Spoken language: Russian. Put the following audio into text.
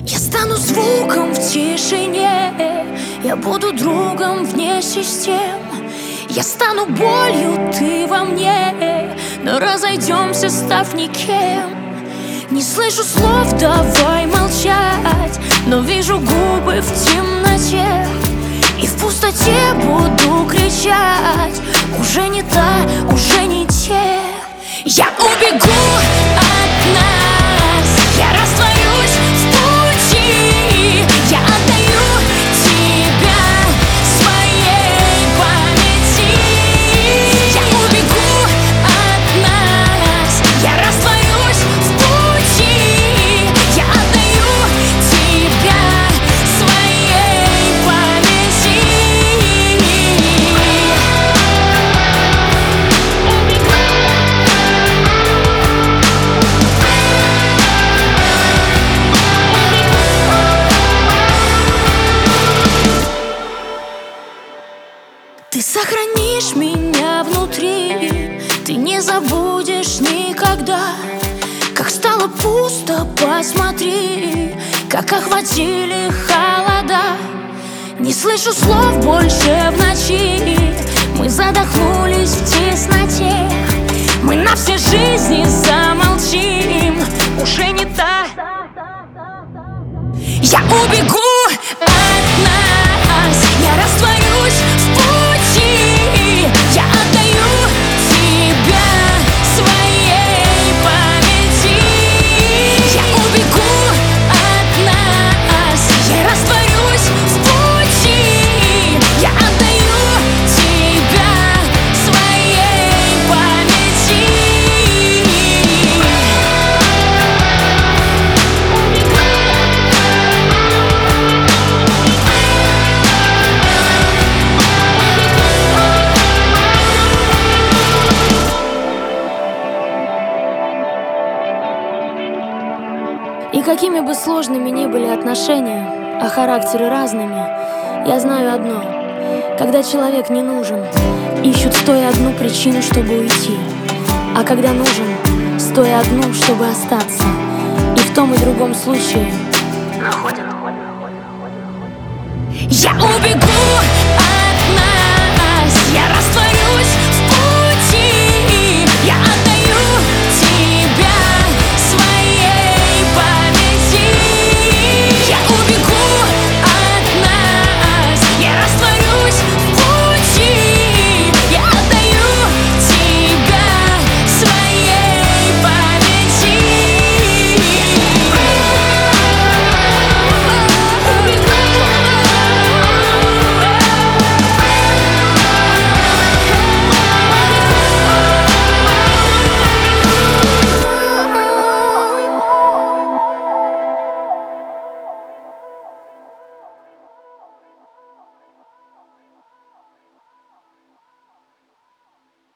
Я стану звуком в тишине, я буду другом вне систем. Я стану болью, ты во мне, но разойдемся, став никем. Не слышу слов, давай молчать, но вижу губы в темноте. И в пустоте буду кричать: уже не та, уже не те. Я убегу от нас, я растворюсь в пути. Я отдаю тебя своей памяти. Я убегу от нас, я растворюсь в пути. Я отдаю тебя своей памяти. Ты сохранишь меня внутри, ты не забудешь никогда. Как стало пусто, посмотри, как охватили холода. Не слышу слов больше в ночи, мы задохнулись в тесноте. Мы на все жизни замолчим, уже не та. Я убегу от нас, я растворюсь в пути. Я отдаю тебя своей памяти. Я убегу от нас, я растворюсь в пути. Я отдаю тебя своей памяти. И какими бы сложными ни были отношения, а характеры разными, я знаю одно: когда человек не нужен, ищут 101 причину, чтобы уйти. А когда нужен, 101, чтобы остаться. И в том и другом случае находят. Я убегу